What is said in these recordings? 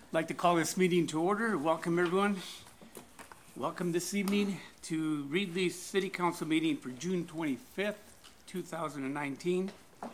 I'd like to call this meeting to order. Welcome, everyone. Welcome this evening to Reedley City Council meeting for June 25th, 2019.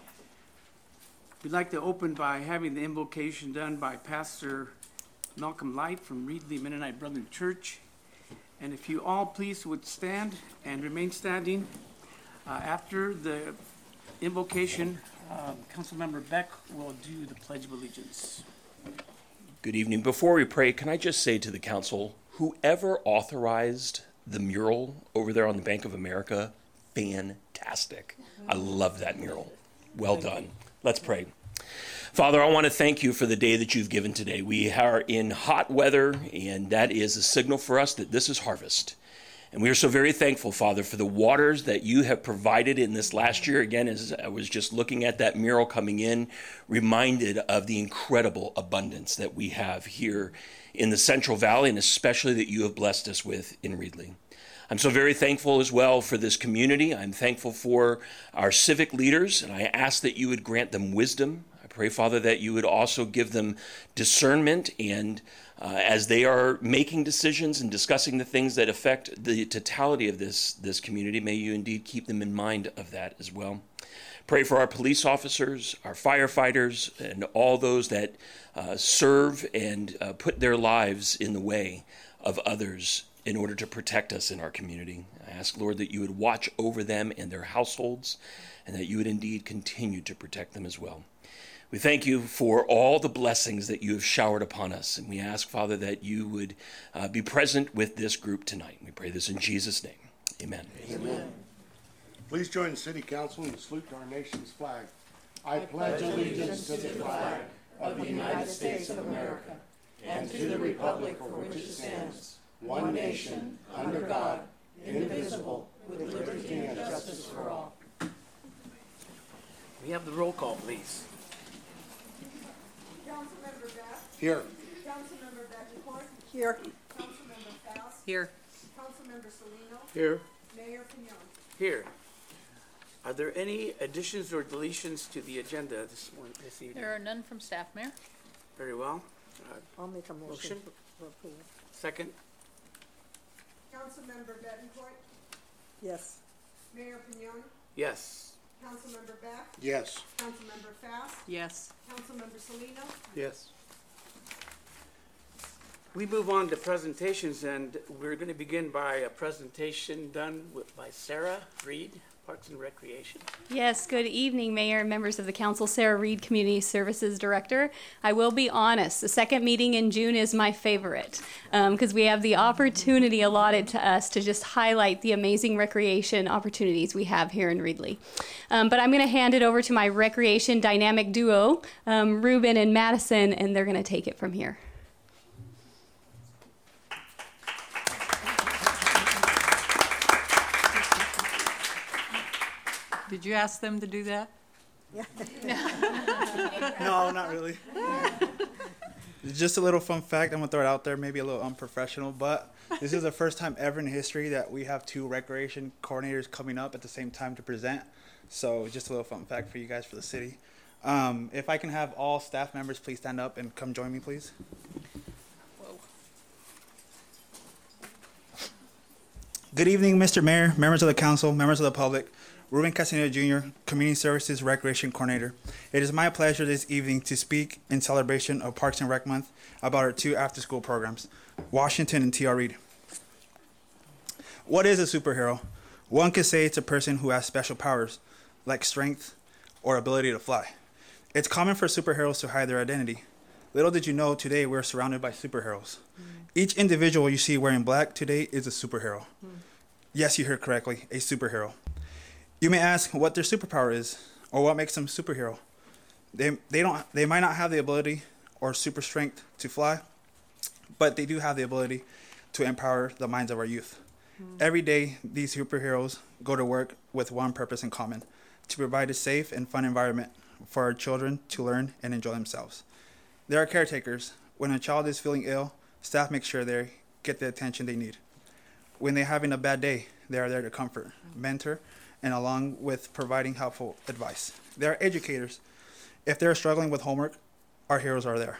We'd like to open by having the invocation done by Pastor Malcolm Light from Reedley Mennonite Brethren Church. And if you all please would stand and remain standing. After the invocation, Councilmember Beck will do the Pledge of Allegiance. Good evening. Before we pray, can I just say to the council, whoever authorized the mural over there on the Bank of America, fantastic. I love that mural. Well done. Let's pray. Father, I want to thank you for the day that you've given today. We are in hot weather, and that is a signal for us that this is harvest. And we are so very thankful, Father, for the waters that you have provided in this last year. Again, as I was just looking at that mural coming in, reminded of the incredible abundance that we have here in the Central Valley, and especially that you have blessed us with in Reedley. I'm so very thankful as well for this community. I'm thankful for our civic leaders, and I ask that you would grant them wisdom. I pray, Father, that you would also give them discernment and as they are making decisions and discussing the things that affect the totality of this community, may you indeed keep them in mind of that as well. Pray for our police officers, our firefighters, and all those that serve and put their lives in the way of others in order to protect us in our community. I ask, Lord, that you would watch over them and their households, and that you would indeed continue to protect them as well. We thank you for all the blessings that you have showered upon us, and we ask, Father, that you would be present with this group tonight. We pray this in Jesus' name. Amen. Amen. Please join the City Council in the salute to our nation's flag. I pledge allegiance to the flag of the United States of America and to the republic for which it stands, one nation, under God, indivisible, with liberty and justice for all. We have the roll call, please. Councilmember Beck. Here. Councilmember Betancourt. Here. Councilmember Faust. Here. Councilmember Salino. Here. Mayor Pignon. Here. Are there any additions or deletions to the agenda this evening? There are none from staff, Mayor. Very well. I'll make a motion for approval. Second. Councilmember Betancourt. Yes. Mayor Pignon. Yes. Councilmember Beck. Yes. Councilmember Faust. Yes. Councilmember Salino. Yes. We move on to presentations, and we're going to begin by a presentation done by Sarah Reed, Parks and Recreation. Yes, good evening, Mayor and members of the Council. Sarah Reed, Community Services Director. I will be honest, the second meeting in June is my favorite because we have the opportunity allotted to us to just highlight the amazing recreation opportunities we have here in Reedley. But I'm going to hand it over to my recreation dynamic duo, Ruben and Madison, and they're going to take it from here. Did you ask them to do that? No, not really. Just a little fun fact. I'm going to throw it out there, maybe a little unprofessional, but this is the first time ever in history that we have two recreation coordinators coming up at the same time to present. So just a little fun fact for you guys for the city. If I can have all staff members please stand up and come join me, please. Whoa. Good evening, Mr. Mayor, members of the council, members of the public. Ruben Castaneda Jr., Community Services Recreation Coordinator. It is my pleasure this evening to speak in celebration of Parks and Rec Month about our two after-school programs, Washington and T.R. Reed. What is a superhero? One could say it's a person who has special powers, like strength or ability to fly. It's common for superheroes to hide their identity. Little did you know, today we're surrounded by superheroes. Each individual you see wearing black today is a superhero. Yes, you heard correctly, a superhero. You may ask what their superpower is, or what makes them superhero. They might not have the ability or super strength to fly, but they do have the ability to empower the minds of our youth. Every day, these superheroes go to work with one purpose in common: to provide a safe and fun environment for our children to learn and enjoy themselves. They are caretakers. When a child is feeling ill, staff make sure they get the attention they need. When they're having a bad day, they are there to comfort, mentor, and along with providing helpful advice. They are educators. If they're struggling with homework, our heroes are there.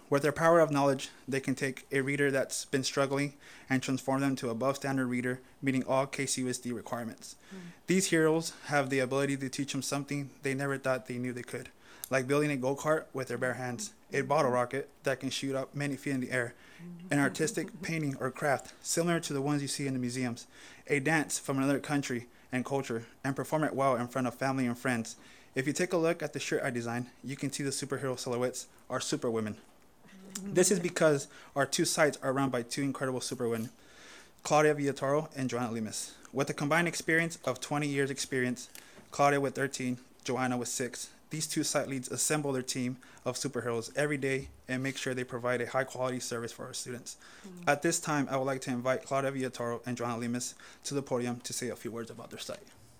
With their power of knowledge, they can take a reader that's been struggling and transform them to above standard reader, meeting all KCUSD requirements. These heroes have the ability to teach them something they never thought they knew they could, like building a go-kart with their bare hands, a bottle rocket that can shoot up many feet in the air, an artistic painting or craft similar to the ones you see in the museums, a dance from another country and culture, and perform it well in front of family and friends. If you take a look at the shirt I designed, you can see the superhero silhouettes are superwomen. This is because our two sites are run by two incredible superwomen, Claudia Villatoro and Joanna Limas. With a combined experience of 20 years experience, Claudia with 13, Joanna with 6, these two site leads assemble their team of superheroes every day and make sure they provide a high quality service for our students. At this time, I would like to invite Claudia Villatoro and Joanna Limas to the podium to say a few words about their site.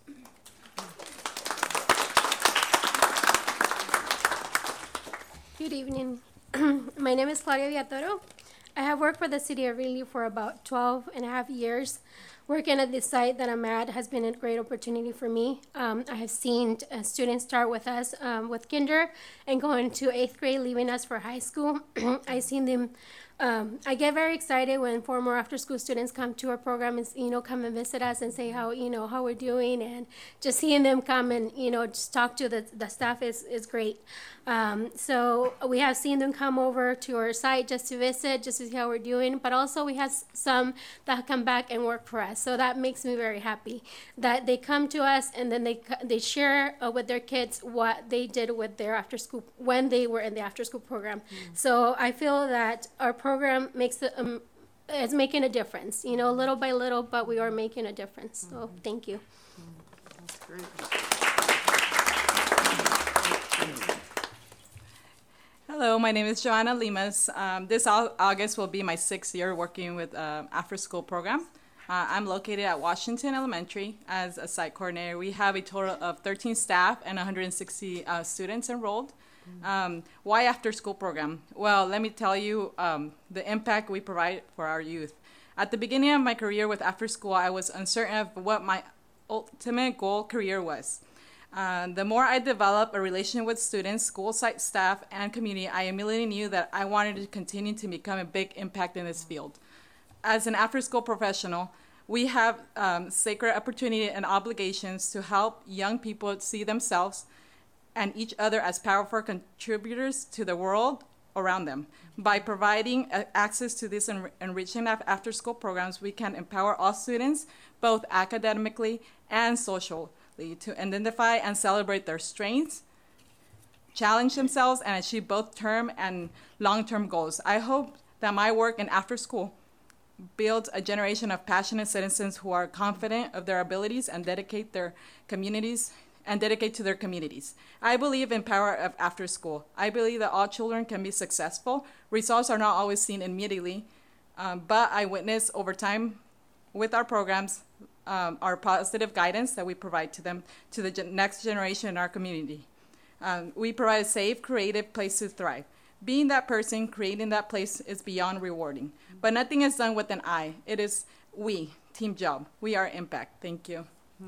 Good evening. My name is Claudia Villatoro. I have worked for the city of Greeley for about 12 and a half years. Working at this site that I'm at has been a great opportunity for me. I have seen students start with us with kinder and going to 8th grade, leaving us for high school. I've seen them. I get very excited when former after-school students come to our program and come and visit us and say how we're doing, and just seeing them come and just talk to the staff is great. So we have seen them come over to our site just to visit, just to see how we're doing, but also we have some that come back and work for us. So that makes me very happy that they come to us and then they share with their kids what they did with their after-school when they were in the after-school program. So I feel that our program is making a difference, little by little, but we are making a difference. So thank you. That's great. Hello, my name is Joanna Limas. This August will be my 6th year working with after-school program. I'm located at Washington Elementary as a site coordinator. We have a total of 13 staff and 160 students enrolled. Why after-school program? Well, let me tell you the impact we provide for our youth. At the beginning of my career with after-school, I was uncertain of what my ultimate goal career was. The more I developed a relationship with students, school site staff, and community, I immediately knew that I wanted to continue to become a big impact in this field. As an after-school professional, we have sacred opportunity and obligations to help young people see themselves and each other as powerful contributors to the world around them. By providing access to these enriching after-school programs, we can empower all students, both academically and socially, to identify and celebrate their strengths, challenge themselves, and achieve both term and long-term goals. I hope that my work in after-school builds a generation of passionate citizens who are confident of their abilities and dedicate to their communities. I believe in power of after school. I believe that all children can be successful. Results are not always seen immediately, but I witness over time with our programs, our positive guidance that we provide to them, to the next generation in our community. We provide a safe, creative place to thrive. Being that person, creating that place is beyond rewarding. But nothing is done with an I. It is we, team job. We are impact. Thank you.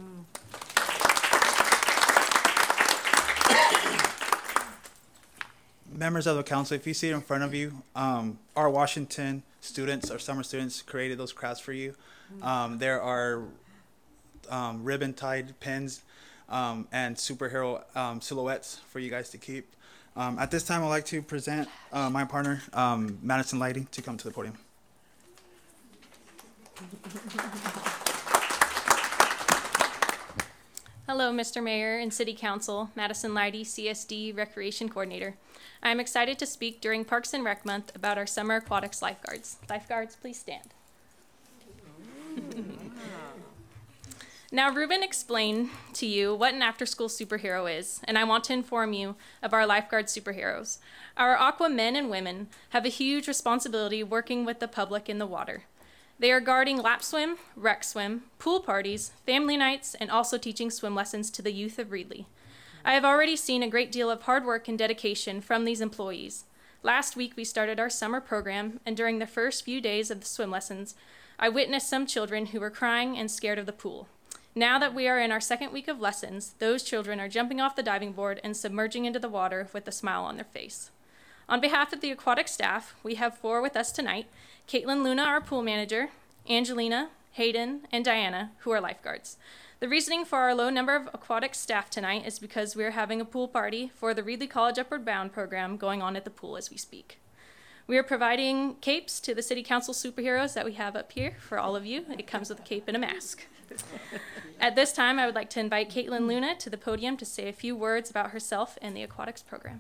Members of the council, if you see it in front of you, our Washington students, our summer students, created those crafts for you. There are ribbon-tied pins and superhero silhouettes for you guys to keep. At this time, I'd like to present my partner, Madison Lighty, to come to the podium. Hello, Mr. Mayor and City Council. Madison Lighty, CSD Recreation Coordinator. I'm excited to speak during Parks and Rec Month about our summer aquatics lifeguards. Lifeguards, please stand. Now, Ruben explained to you what an after-school superhero is, and I want to inform you of our lifeguard superheroes. Our aqua men and women have a huge responsibility working with the public in the water. They are guarding lap swim, rec swim, pool parties, family nights, and also teaching swim lessons to the youth of Reedley. I have already seen a great deal of hard work and dedication from these employees. Last week, we started our summer program, and during the first few days of the swim lessons, I witnessed some children who were crying and scared of the pool. Now that we are in our second week of lessons, those children are jumping off the diving board and submerging into the water with a smile on their face. On behalf of the aquatic staff, we have 4 with us tonight: Caitlin Luna, our pool manager, Angelina, Hayden, and Diana, who are lifeguards. The reasoning for our low number of aquatic staff tonight is because we are having a pool party for the Reedley College Upward Bound program going on at the pool as we speak. We are providing capes to the City Council superheroes that we have up here for all of you. It comes with a cape and a mask. At this time, I would like to invite Caitlin Luna to the podium to say a few words about herself and the aquatics program.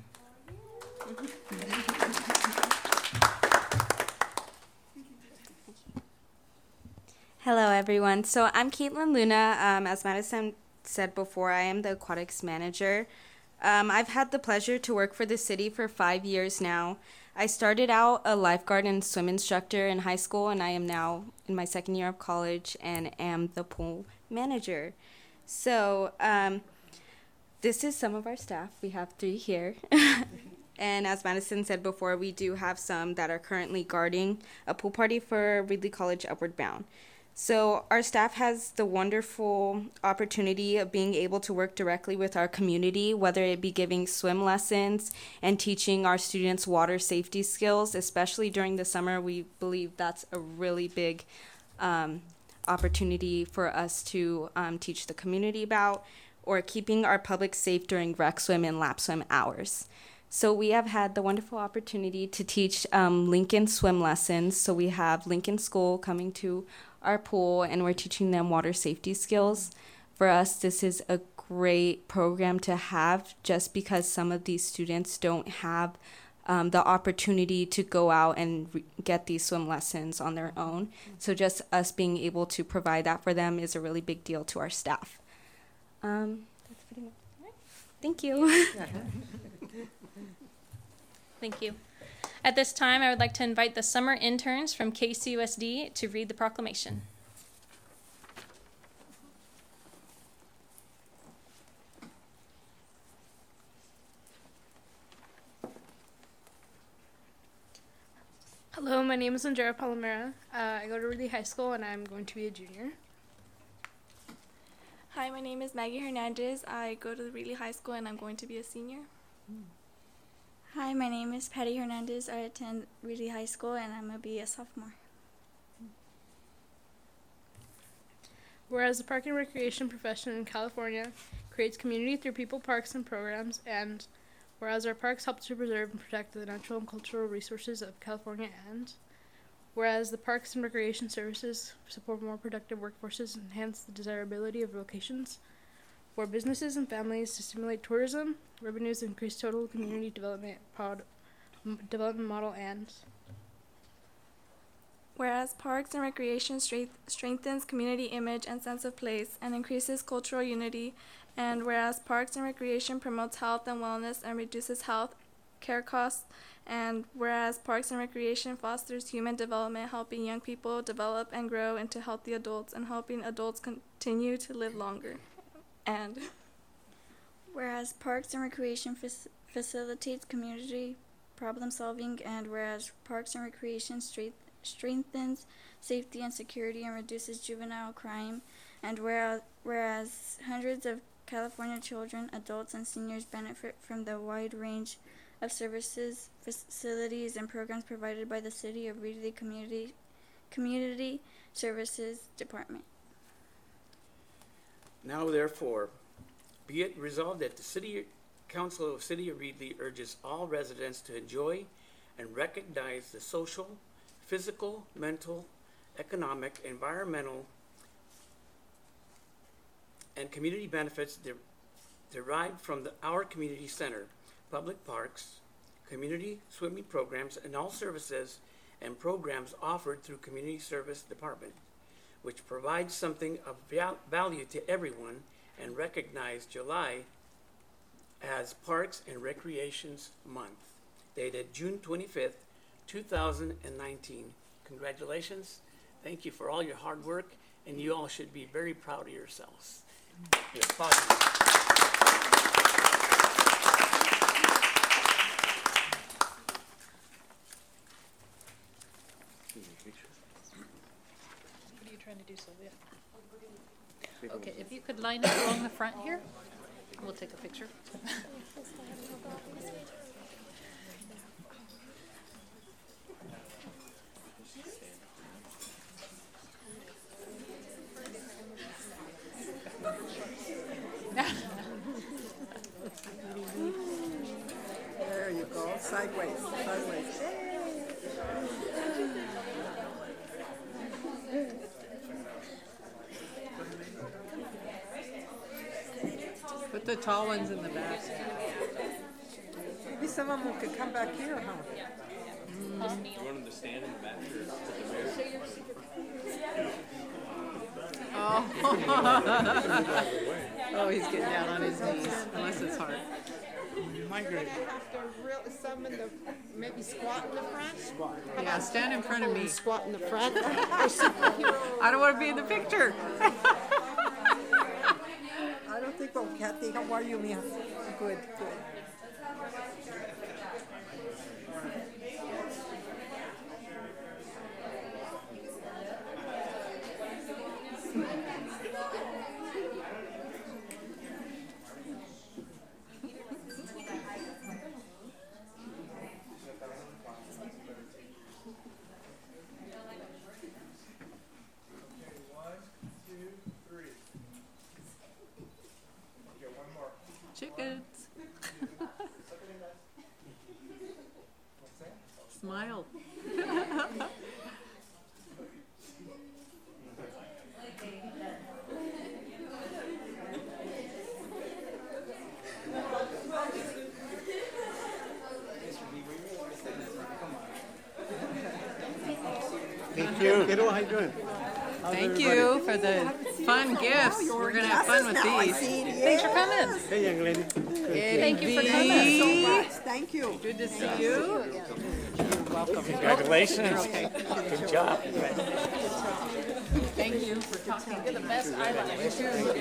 Hello, everyone. So I'm Caitlin Luna. As Madison said before, I am the aquatics manager. I've had the pleasure to work for the city for 5 years now. I started out a lifeguard and swim instructor in high school, and I am now in my second year of college and am the pool manager. So this is some of our staff. We have 3 here. And as Madison said before, we do have some that are currently guarding a pool party for Reedley College Upward Bound. So our staff has the wonderful opportunity of being able to work directly with our community, whether it be giving swim lessons and teaching our students water safety skills, especially during the summer. We believe that's a really big opportunity for us to teach the community about, or keeping our public safe during rec swim and lap swim hours. So we have had the wonderful opportunity to teach Lincoln swim lessons. So we have Lincoln School coming to our pool, and we're teaching them water safety skills. For us, this is a great program to have, just because some of these students don't have the opportunity to go out and get these swim lessons on their own. So just us being able to provide that for them is a really big deal to our staff. That's pretty much it. Thank you. Thank you. At this time, I would like to invite the summer interns from KCUSD to read the proclamation. Hello, my name is Andrea Palomera. I go to Reedley High School and I'm going to be a junior. Hi, my name is Maggie Hernandez. I go to Reedley High School and I'm going to be a senior. Hi, my name is Patty Hernandez. I attend Reedley High School and I'm going to be a sophomore. Whereas the park and recreation profession in California creates community through people, parks, and programs, and whereas our parks help to preserve and protect the natural and cultural resources of California, and whereas the parks and recreation services support more productive workforces and enhance the desirability of locations for businesses and families to stimulate tourism, revenues, increase total community development model, and whereas parks and recreation strengthens community image and sense of place and increases cultural unity, and whereas parks and recreation promotes health and wellness and reduces health care costs, and whereas parks and recreation fosters human development, helping young people develop and grow into healthy adults and helping adults continue to live longer. And whereas parks and recreation facilitates community problem solving, and whereas parks and recreation strengthens safety and security and reduces juvenile crime, and whereas hundreds of California children, adults, and seniors benefit from the wide range of services, facilities, and programs provided by the City of Reedley Community Services Department. Now therefore, be it resolved that the City Council of City of Reedley urges all residents to enjoy and recognize the social, physical, mental, economic, environmental, and community benefits derived from our community center, public parks, community swimming programs, and all services and programs offered through Community Service Department, which provides something of value to everyone, and recognize July as Parks and Recreations Month, dated June 25th, 2019. Congratulations. Thank you for all your hard work, and you all should be very proud of yourselves. Yes, What are you trying to do, Sylvia? Okay, if you could line up along the front here, we'll take a picture. Put the tall ones in the back. Maybe some of them could come back here, huh? You want them to stand in the back or Oh, he's getting down on his knees, unless it's hard. Migrate. Some in the, maybe squat in the front? Squat. Yeah, stand in front of me. Squat in the front? I don't want to be in the picture. I don't think so, Kathy. How are you, Mia? Good, good. Chickens. Smile. Thank you. Kiddo, how you doing? Thank you for the fun gifts. We're going to have fun with these. Thanks for coming. Hey, young lady. Thank you for coming so much. Thank you. Good to see you. You're welcome. Congratulations. Okay. Good job. Thank you for talking. You're the best eyeliner. Thank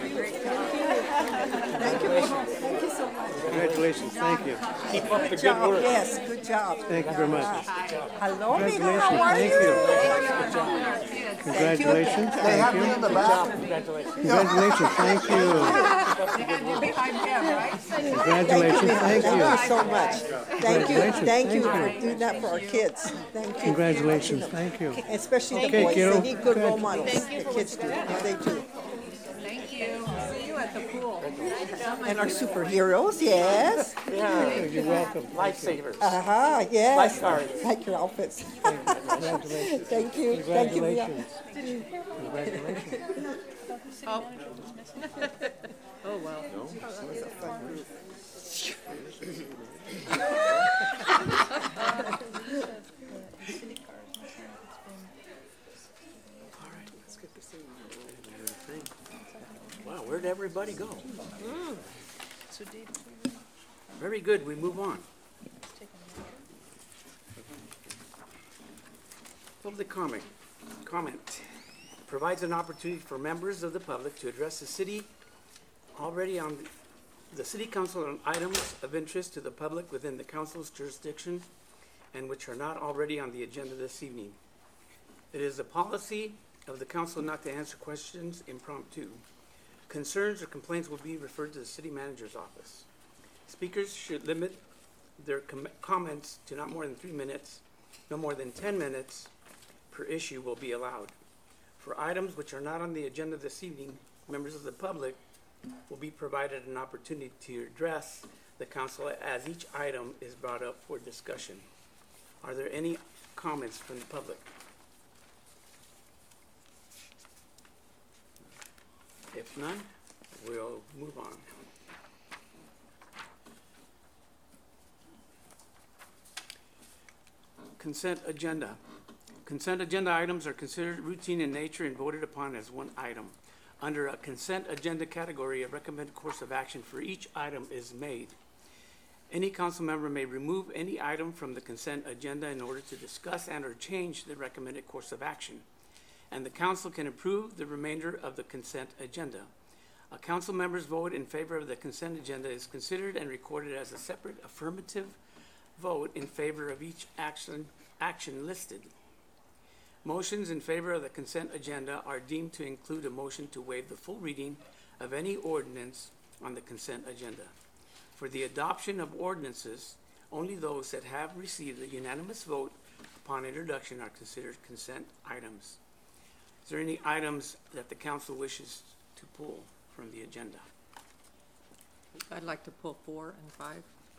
you. Thank you so much. Congratulations. Thank you. Keep up the Good good job. work. Yes, good job. Thank you very much. Hello, Mina. Congratulations. How are Thank you? you. Congratulations. They have me Thank in you. the back. Congratulations. Congratulations. Thank you. Behind him, right? Congratulations. Thank Thank you. you so much. Thank you. Congratulations. Thank you Thank for you. doing that for our kids. Thank you. Congratulations. Thank you. Especially the Okay, boys. kiddo. They need good role Good. models. The kids do. They do. Thank you. See you at the pool. And our superheroes, yes. Yeah. You're welcome. Lifesavers. Uh-huh, yes. Lifeguards. Like your outfits. Congratulations. Thank you. Thank you, Mia. Congratulations. Oh. Oh, well. That was a fun group. Wow, where'd everybody go? Very good, we move on. Public comment provides an opportunity for members of the public to address the city already on the city council on items of interest to the public within the council's jurisdiction and which are not already on the agenda this evening. It is the policy of the council not to answer questions impromptu. Concerns or complaints will be referred to the city manager's office. Speakers should limit their comments to not more than 3 minutes. No more than 10 minutes per issue will be allowed. For items which are not on the agenda this evening, members of the public will be provided an opportunity to address the council as each item is brought up for discussion. Are there any comments from the public? If none, we'll move on. Consent agenda. Consent agenda items are considered routine in nature and voted upon as one item. Under a consent agenda category, a recommended course of action for each item is made. Any council member may remove any item from the consent agenda in order to discuss and or change the recommended course of action, and the council can approve the remainder of the consent agenda. A council member's vote in favor of the consent agenda is considered and recorded as a separate affirmative vote in favor of each action listed. Motions in favor of the consent agenda are deemed to include a motion to waive the full reading of any ordinance on the consent agenda. For the adoption of ordinances, only those that have received a unanimous vote upon introduction are considered consent items. Is there any items that the council wishes to pull from the agenda? I'd like to pull 4 and 5.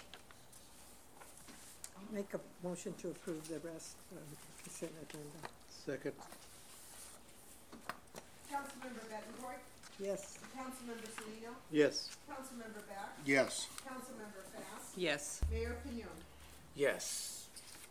Make a motion to approve the rest of the consent agenda. Second. Councilmember Bettencourt, Yes. Councilmember Salino, Yes. Councilmember Bath, Yes. Councilmember Fast, Yes. Mayor Pignon. Yes.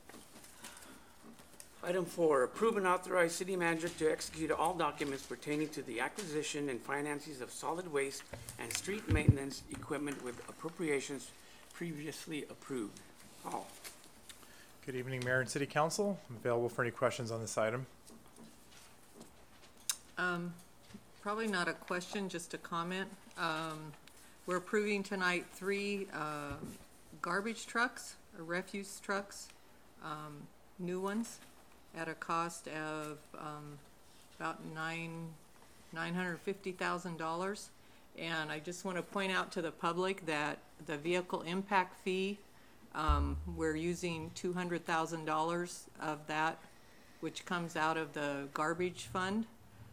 Item 4, approve and authorize city manager to execute all documents pertaining to the acquisition and finances of solid waste and street maintenance equipment with appropriations previously approved. Paul. Good evening, Mayor and City Council. I'm available for any questions on this item. Probably not a question, just a comment. We're approving tonight 3 garbage trucks, or refuse trucks, new ones, at a cost of about $950,000. And I just want to point out to the public that the vehicle impact fee, we're using $200,000 of that, which comes out of the garbage fund,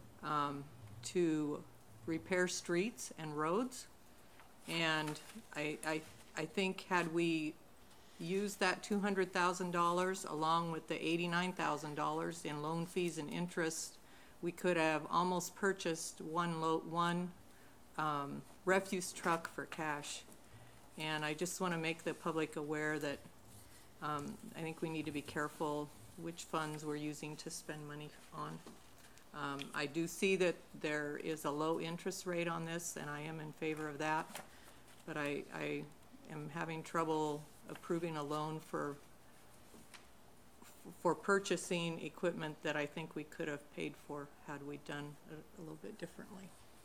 to repair streets and roads. And I think had we used that $200,000 along with the $89,000 in loan fees and interest, we could have almost purchased one refuse truck for cash. And I just want to make the public aware that I think we need to be careful which funds we're using to spend money on. I do see that there is a low interest rate on this, and I am in favor of that, but I am having trouble approving a loan for purchasing equipment that I think we could have paid for had we done a little bit differently.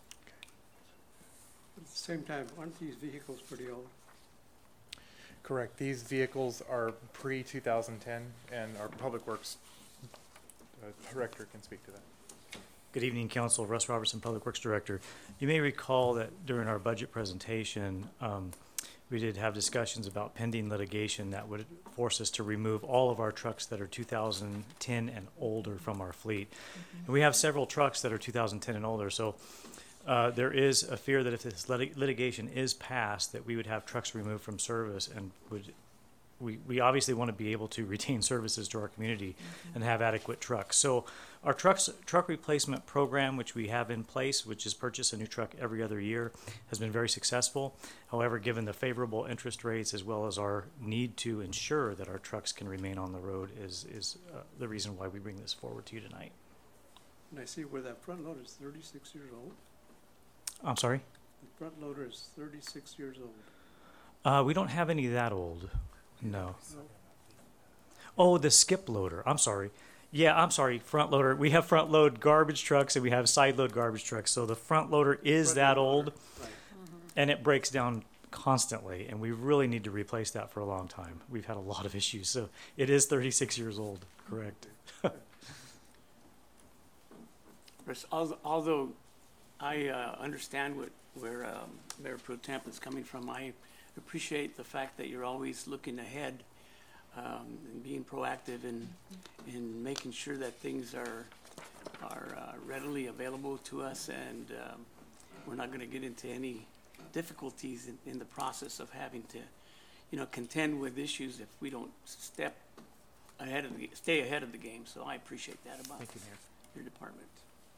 At the same time, aren't these vehicles pretty old? Correct. These vehicles are pre-2010, and our Public Works Director can speak to that. Good evening, Council. Russ Robertson, Public Works Director. You may recall that during our budget presentation, we did have discussions about pending litigation that would force us to remove all of our trucks that are 2010 and older from our fleet. And we have several trucks that are 2010 and older, so there is a fear that if this litigation is passed, that we would have trucks removed from service, and we obviously want to be able to retain services to our community and have adequate trucks. So our truck replacement program, which we have in place, which is purchase a new truck every other year, has been very successful. However, given the favorable interest rates as well as our need to ensure that our trucks can remain on the road is the reason why we bring this forward to you tonight. And I see where that front loader is 36 years old. I'm sorry? The front loader is 36 years old. We don't have any that old. No. Oh, the skip loader. I'm sorry. Yeah, I'm sorry. Front loader. We have front load garbage trucks and we have side load garbage trucks. So the front loader is that old, Right. and it breaks down constantly. And we really need to replace that for a long time. We've had a lot of issues. So it is 36 years old. Correct. Although I understand where Mayor Pro Temp is coming from, I appreciate the fact that you're always looking ahead and being proactive in making sure that things are readily available to us, and we're not going to get into any difficulties in the process of having to, contend with issues if we don't stay ahead of the game. So I appreciate that about your department.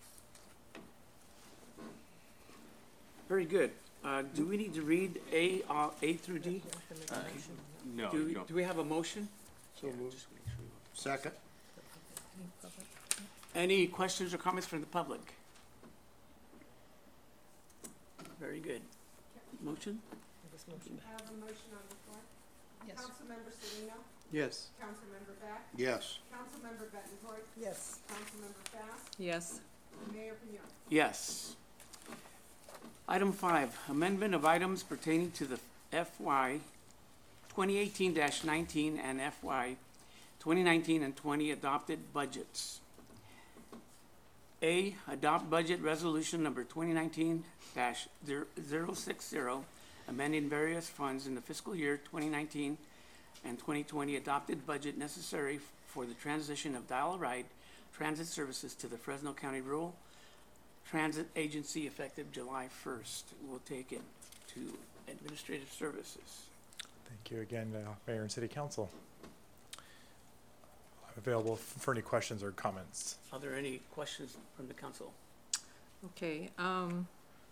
Very good. Do we need to read A through D? No. Do we have a motion? So moved. Second. Any questions or comments from the public? Very good. Motion? I have a motion on the floor. Yes. Councilmember Salino, Yes. Councilmember Bath, Yes. Councilmember Bettencourt, Yes. Councilmember Fast, Yes. Mayor Pignon. Yes. Item 5, amendment of items pertaining to the FY 2018-19 and FY 2019 and 20 adopted budgets. A, adopt budget resolution number 2019-060, amending various funds in the fiscal year 2019 and 2020 adopted budget necessary for the transition of Dial-A-Ride transit services to the Fresno County Rural Transit Agency effective July 1st. We'll take it to Administrative Services. Thank you again, Mayor and City Council. I'm available for any questions or comments. Are there any questions from the council? Okay.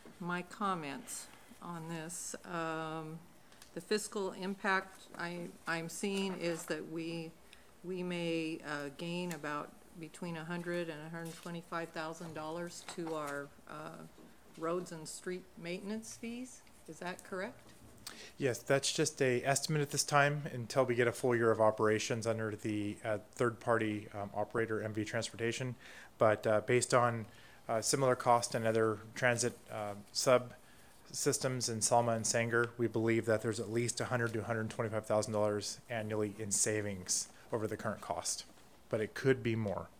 my comments on this. The fiscal impact I'm seeing is that we may gain about between $100,000 and $125,000 to our roads and street maintenance fees. Is that correct? Yes, that's just a estimate at this time until we get a full year of operations under the third-party operator, MV Transportation. But based on similar cost and other transit sub-systems in Salma and Sanger, we believe that there's at least $100,000 to $125,000 annually in savings over the current cost. But it could be more.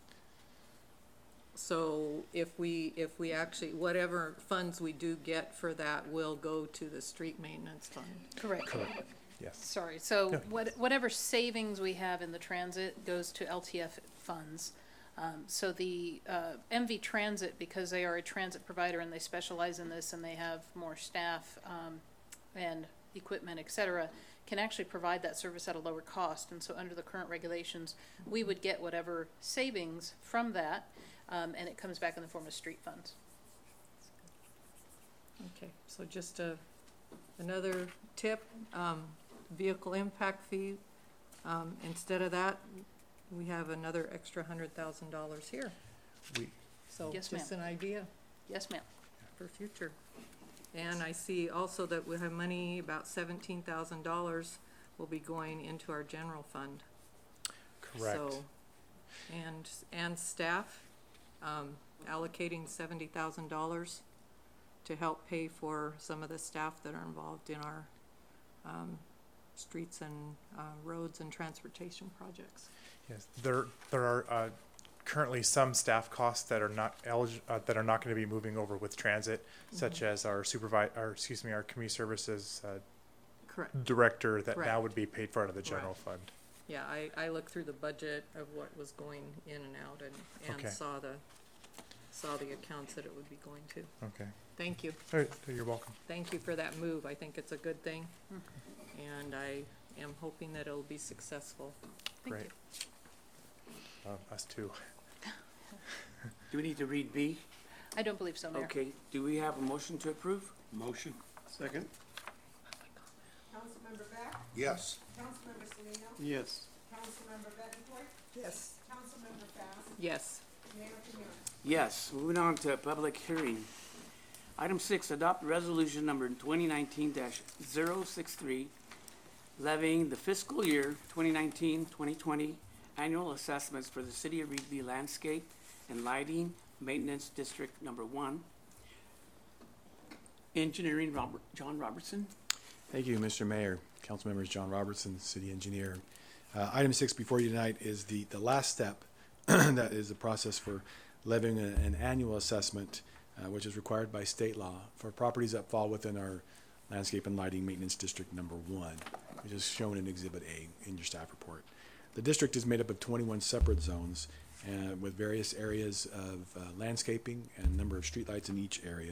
So if we actually, whatever funds we do get for that will go to the street maintenance fund. Correct. Correct. Yes. Sorry, so No. whatever savings we have in the transit goes to LTF funds. So the MV Transit, because they are a transit provider and they specialize in this and they have more staff and equipment, et cetera, can actually provide that service at a lower cost. And so under the current regulations, we would get whatever savings from that, and it comes back in the form of street funds. Okay, so just another tip, vehicle impact fee. Instead of that, we have another extra $100,000 here. So Yes, just ma'am. an idea Yes, ma'am. for future. And I see also that we have money, about $17,000 will be going into our general fund. Correct. So, and staff, allocating $70,000 to help pay for some of the staff that are involved in our streets and roads and transportation projects. Yes, there are currently some staff costs that are not that are not going to be moving over with transit, such as our our community services Correct. director that Correct. now would be paid for out of the general Right. fund. Yeah, I looked through the budget of what was going in and out and Okay. saw the accounts that it would be going to. Okay. Thank you. All right, you're welcome. Thank you for that move. I think it's a good thing. And I am hoping that it'll be successful. Thank Great. you. Us too. Do we need to read B? I don't believe so, Mayor. Okay, do we have a motion to approve? Motion. Second. Councilmember Beck? Yes. Councilmember Salino? Yes. Councilmember Bettencourt? Yes. Councilmember Bass? Yes. Mayor Pinero? Yes, moving on to public hearing. Item 6, adopt resolution number 2019-063, levying the fiscal year 2019-2020 annual assessments for the City of Reedley Landscape and Lighting Maintenance District Number 1. Engineering, John Robertson. Thank you, Mr. Mayor. Council members, John Robertson, City Engineer. Item 6 before you tonight is the last step. That is the process for levying an annual assessment, which is required by state law for properties that fall within our Landscape and Lighting Maintenance District Number 1, which is shown in Exhibit A in your staff report. The district is made up of 21 separate zones with various areas of landscaping and a number of streetlights in each area.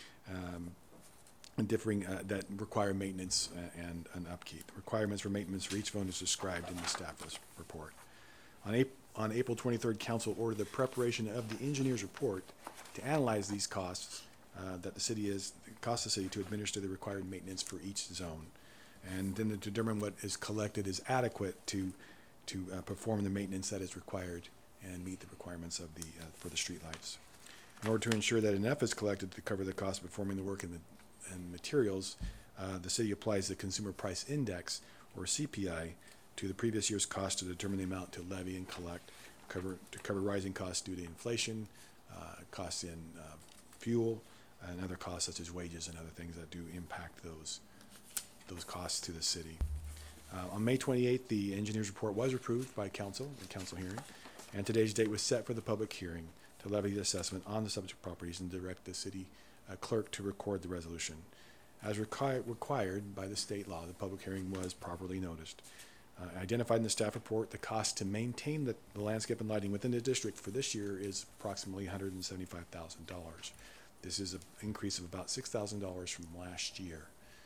And differing that require maintenance and upkeep. The requirements for maintenance for each zone is described in the staff report. On April 23rd, Council ordered the preparation of the engineer's report to analyze these costs that the city cost the city to administer the required maintenance for each zone, and then to determine what is collected is adequate to perform the maintenance that is required and meet the requirements of for the streetlights. In order to ensure that enough is collected to cover the cost of performing the work and materials, the city applies the Consumer Price Index, or CPI, to the previous year's cost to determine the amount to levy and collect to cover rising costs due to inflation, costs in fuel, and other costs such as wages and other things that do impact those costs to the city. On May 28th, the engineer's report was approved by council, the council hearing, and today's date was set for the public hearing to levy the assessment on the subject properties and direct the city clerk to record the resolution. As required by the state law, the public hearing was properly noticed. Identified in the staff report, the cost to maintain the landscape and lighting within the district for this year is approximately $175,000. This is an increase of about $6,000 from last year.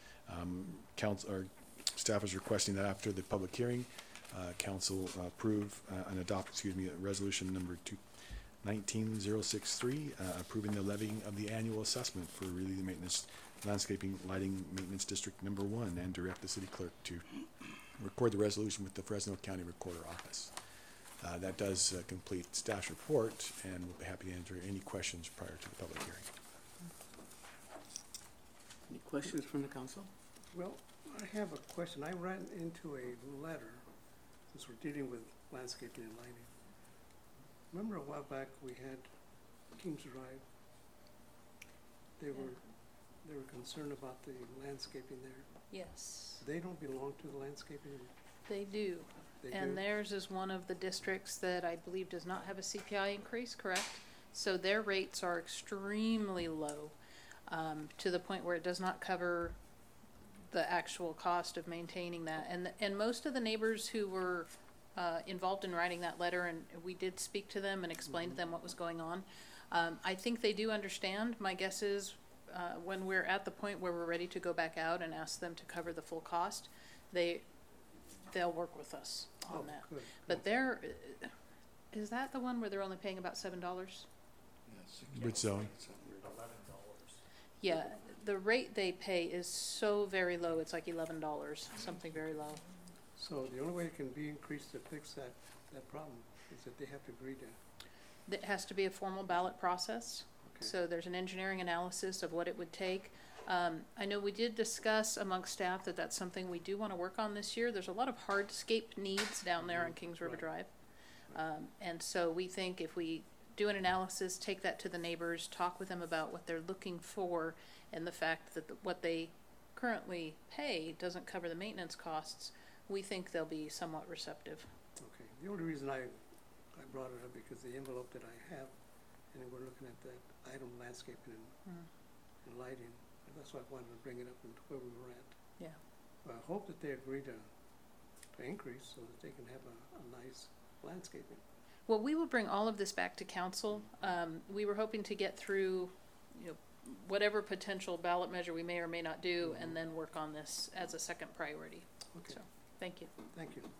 Staff is requesting that after the public hearing, council approve and adopt, resolution number 19063, approving the levying of the annual assessment for Reedley Maintenance Landscaping Lighting Maintenance District Number 1, and direct the city clerk to record the resolution with the Fresno County Recorder Office. That does complete staff's report, and we'll be happy to answer any questions prior to the public hearing. Any questions from the council? Well, I have a question. I ran into a letter, since we're dealing with landscaping and lighting. Remember a while back we had Kings Drive? They were concerned about the landscaping there. Yes, They don't belong to the landscaping? they do. They And do? theirs is one of the districts that I believe does not have a CPI increase, correct? So their rates are extremely low, to the point where it does not cover the actual cost of maintaining that. And most of the neighbors who were involved in writing that letter, and we did speak to them and explain to them what was going on, I think they do understand. My guess is when we're at the point where we're ready to go back out and ask them to cover the full cost, they'll work with us on that. Good. But is that the one where they're only paying about $7? Which zone? Yeah, the rate they pay is so very low, it's like $11, something very low. So the only way it can be increased to fix that problem is that they have to agree to. It has to be a formal ballot process. Okay. So there's an engineering analysis of what it would take. I know we did discuss amongst staff that that's something we do want to work on this year. There's a lot of hardscape needs down there on Kings River Drive. And so we think if we do an analysis, take that to the neighbors, talk with them about what they're looking for, and the fact that what they currently pay doesn't cover the maintenance costs, we think they'll be somewhat receptive. Okay, the only reason I brought it up because the envelope that I have, and we're looking at that item landscaping and lighting, and that's why I wanted to bring it up and where we were at. Yeah. But I hope that they agree to increase so that they can have a nice landscaping. Well, we will bring all of this back to council. We were hoping to get through, whatever potential ballot measure we may or may not do, and then work on this as a second priority. Okay. So, thank you. Thank you.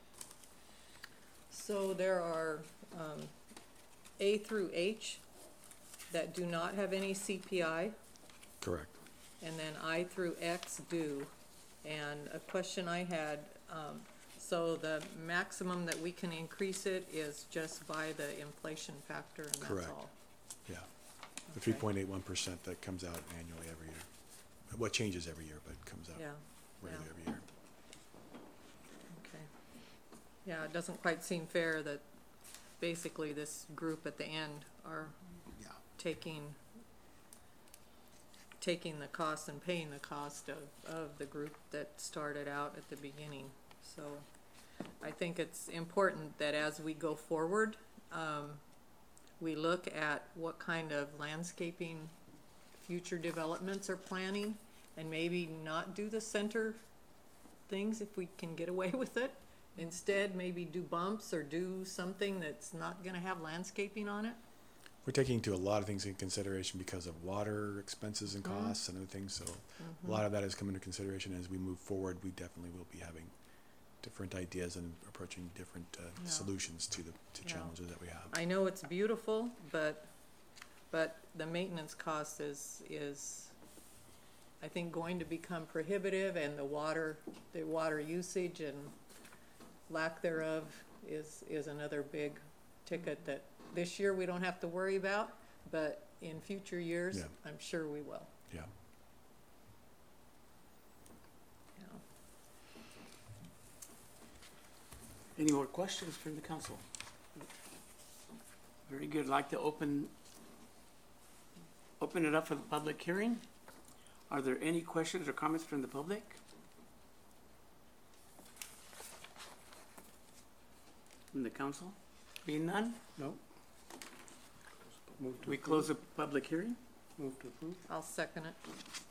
So there are A through H that do not have any CPI, Correct. and then I through X do. And a question I had, so the maximum that we can increase it is just by the inflation factor, and that's Correct. all? Yeah. The 3.81% that comes out annually every year. Well, it changes every year, but it comes out Yeah. regularly every year. Okay. Yeah, it doesn't quite seem fair that basically this group at the end are taking the cost and paying the cost of the group that started out at the beginning. So I think it's important that as we go forward, we look at what kind of landscaping future developments are planning, and maybe not do the center things if we can get away with it. Instead, maybe do bumps or do something that's not gonna have landscaping on it. We're taking into a lot of things in consideration because of water expenses and costs and other things, so a lot of that has come into consideration as we move forward. We definitely will be having different ideas and approaching different solutions to the challenges that we have. I know it's beautiful, but the maintenance cost is I think going to become prohibitive, and the water usage and lack thereof is another big ticket that this year we don't have to worry about, but in future years, I'm sure we will. Yeah. Any more questions from the council? Very good. I'd like to open it up for the public hearing. Are there any questions or comments from the public? From the council? Being none? No. We close the public hearing? Move to approve? I'll second it.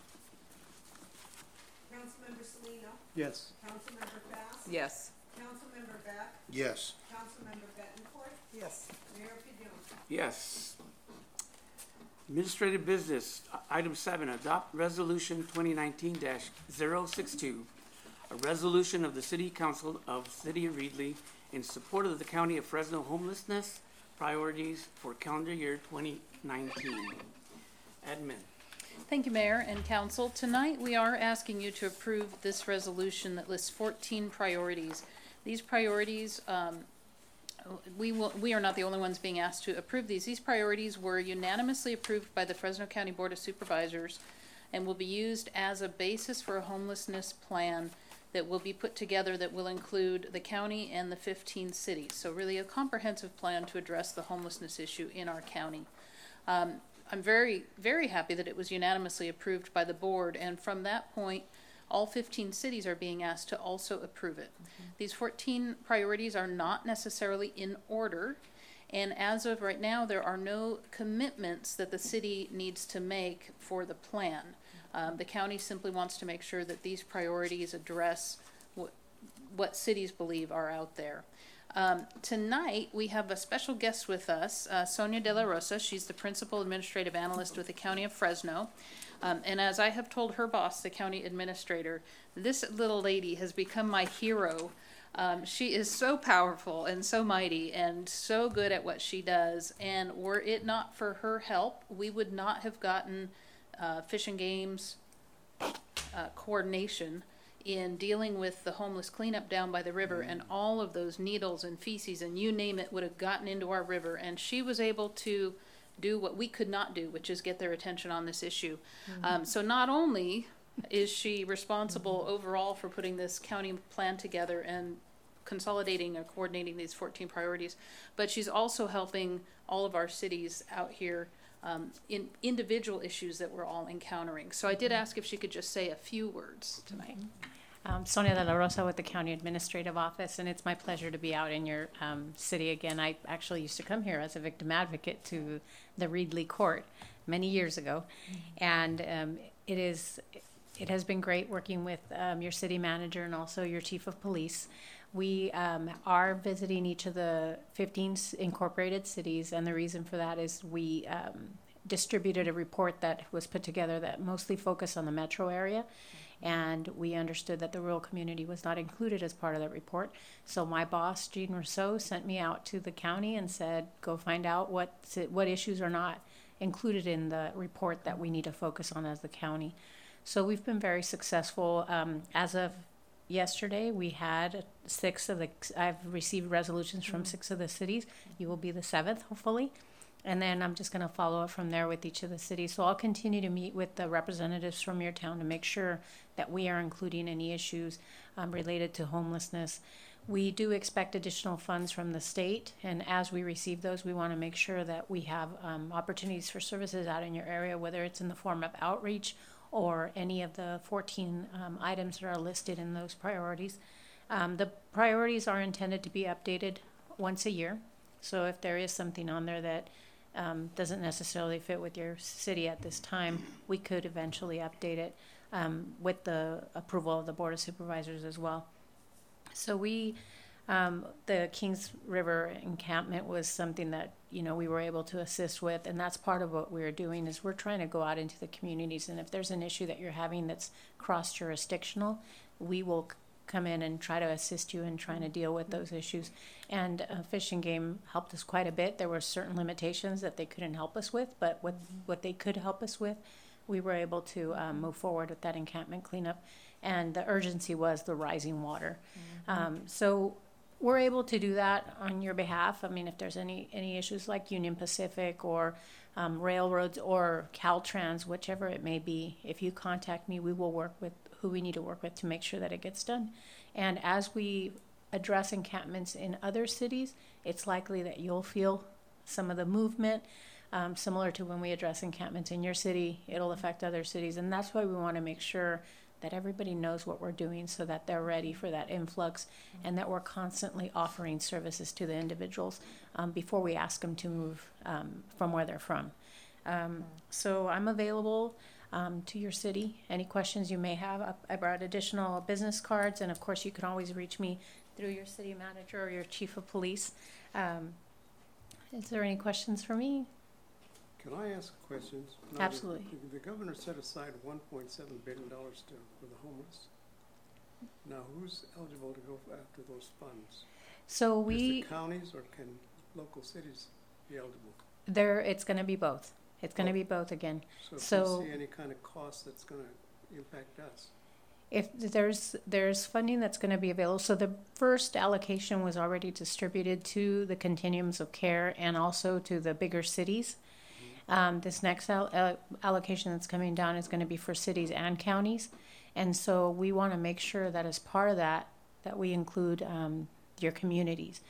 Councilmember Salino? Yes. Councilmember Bass? Yes. Councilmember Beck? Yes. Councilmember Bettencourt? Yes. Mayor Pidon? Yes. Administrative business, item 7, adopt resolution 2019-062, a resolution of the City Council of City of Reedley in support of the County of Fresno Homelessness priorities for calendar year 2019. Admin. Thank you, Mayor and Council. Tonight, we are asking you to approve this resolution that lists 14 priorities. These priorities, we are not the only ones being asked to approve these. These priorities were unanimously approved by the Fresno County Board of Supervisors and will be used as a basis for a homelessness plan that will be put together that will include the county and the 15 cities. So really a comprehensive plan to address the homelessness issue in our county. I'm very, very happy that it was unanimously approved by the board, and from that point, all 15 cities are being asked to also approve it. These 14 priorities are not necessarily in order, and as of right now, there are no commitments that the city needs to make for the plan. The county simply wants to make sure that these priorities address what cities believe are out there. Tonight, we have a special guest with us, Sonia De La Rosa. She's the Principal Administrative Analyst with the County of Fresno. And as I have told her boss, the County Administrator, this little lady has become my hero. She is so powerful and so mighty and so good at what she does. And were it not for her help, we would not have gotten Fish and Game's coordination in dealing with the homeless cleanup down by the river, and all of those needles and feces and you name it would have gotten into our river, and she was able to do what we could not do, which is get their attention on this issue. So not only is she responsible overall for putting this county plan together and consolidating or coordinating these 14 priorities, but she's also helping all of our cities out here in individual issues that we're all encountering. So I did ask if she could just say a few words tonight. Sonia De La Rosa with the County Administrative Office, and it's my pleasure to be out in your city again. I actually used to come here as a victim advocate to the Reedley Court many years ago, and it has been great working with your city manager and also your chief of police. We are visiting each of the 15 incorporated cities, and the reason for that is we distributed a report that was put together that mostly focused on the metro area, and we understood that the rural community was not included as part of that report. So my boss, Jean Rousseau, sent me out to the county and said, go find out what issues are not included in the report that we need to focus on as the county. So we've been very successful. As of yesterday, we had I've received resolutions from 6 of the cities. You will be the 7th, hopefully. And then I'm just going to follow up from there with each of the cities. So I'll continue to meet with the representatives from your town to make sure that we are including any issues related to homelessness. We do expect additional funds from the state, and as we receive those, we want to make sure that we have opportunities for services out in your area, whether it's in the form of outreach or any of the 14 items that are listed in those priorities. The priorities are intended to be updated once a year. So if there is something on there that doesn't necessarily fit with your city at this time, we could eventually update it with the approval of the Board of Supervisors as well. So the Kings River encampment was something that, we were able to assist with, and that's part of what we're doing is we're trying to go out into the communities, and if there's an issue that you're having that's cross-jurisdictional, we will come in and try to assist you in trying to deal with those issues. And Fish and Game helped us quite a bit. There were certain limitations that they couldn't help us with, but what they could help us with, we were able to move forward with that encampment cleanup. And the urgency was the rising water. So we're able to do that on your behalf. I mean, if there's any issues like Union Pacific or railroads or Caltrans, whichever it may be, if you contact me, we will work with who we need to work with to make sure that it gets done. And as we address encampments in other cities, it's likely that you'll feel some of the movement. Similar to when we address encampments in your city, it'll affect other cities. And that's why we want to make sure that everybody knows what we're doing so that they're ready for that influx, and that we're constantly offering services to the individuals before we ask them to move from where they're from. So I'm available to your city. Any questions you may have. I brought additional business cards, and of course you can always reach me through your city manager or your chief of police. Is there any questions for me? Can I ask questions? Now, Absolutely. The governor set aside $1.7 billion for the homeless. Now, who's eligible to go after those funds? So Is it counties, or can local cities be eligible? It's going to be both. It's going to be both again. So if we see any kind of cost that's going to impact us? If there's funding that's going to be available, so the first allocation was already distributed to the continuums of care and also to the bigger cities. This next allocation that's coming down is going to be for cities and counties, and so we want to make sure that as part of that we include your communities.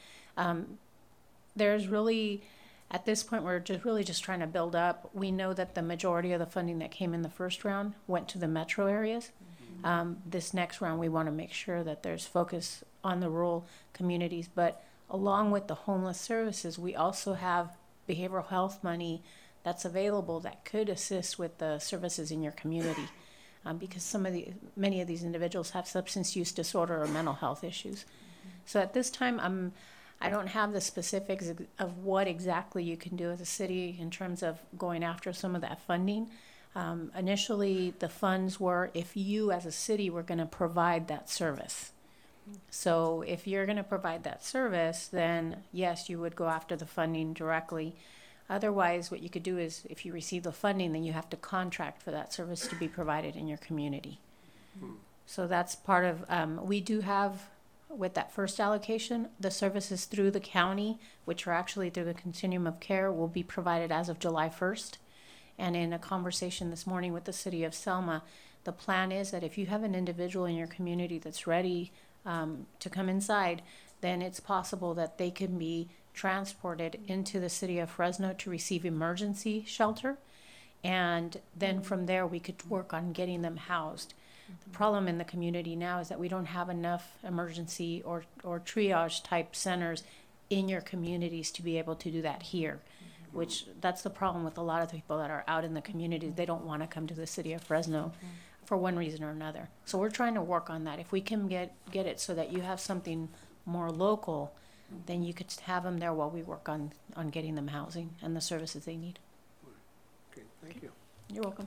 There's really, at this point, we're just trying to build up. We know that the majority of the funding that came in the first round went to the metro areas. This next round, we want to make sure that there's focus on the rural communities. But along with the homeless services, we also have behavioral health money that's available that could assist with the services in your community. Because many of these individuals have substance use disorder or mental health issues. So at this time, I don't have the specifics of what exactly you can do as a city in terms of going after some of that funding. Initially, the funds were if you as a city were going to provide that service. So if you're going to provide that service, then yes, you would go after the funding directly. Otherwise, what you could do is if you receive the funding, then you have to contract for that service to be provided in your community. So that's part of, we do have, with that first allocation, the services through the county, which are actually through the continuum of care, will be provided as of July 1st. And in a conversation this morning with the city of Selma, the plan is that if you have an individual in your community that's ready to come inside, then it's possible that they can be transported into the city of Fresno to receive emergency shelter. And then from there, we could work on getting them housed. The problem in the community now is that we don't have enough emergency or triage type centers in your communities to be able to do that here, which that's the problem with a lot of the people that are out in the community. They don't want to come to the city of Fresno for one reason or another. So we're trying to work on that. If we can get it so that you have something more local, then you could have them there while we work on getting them housing and the services they need. Okay, thank you. You're welcome.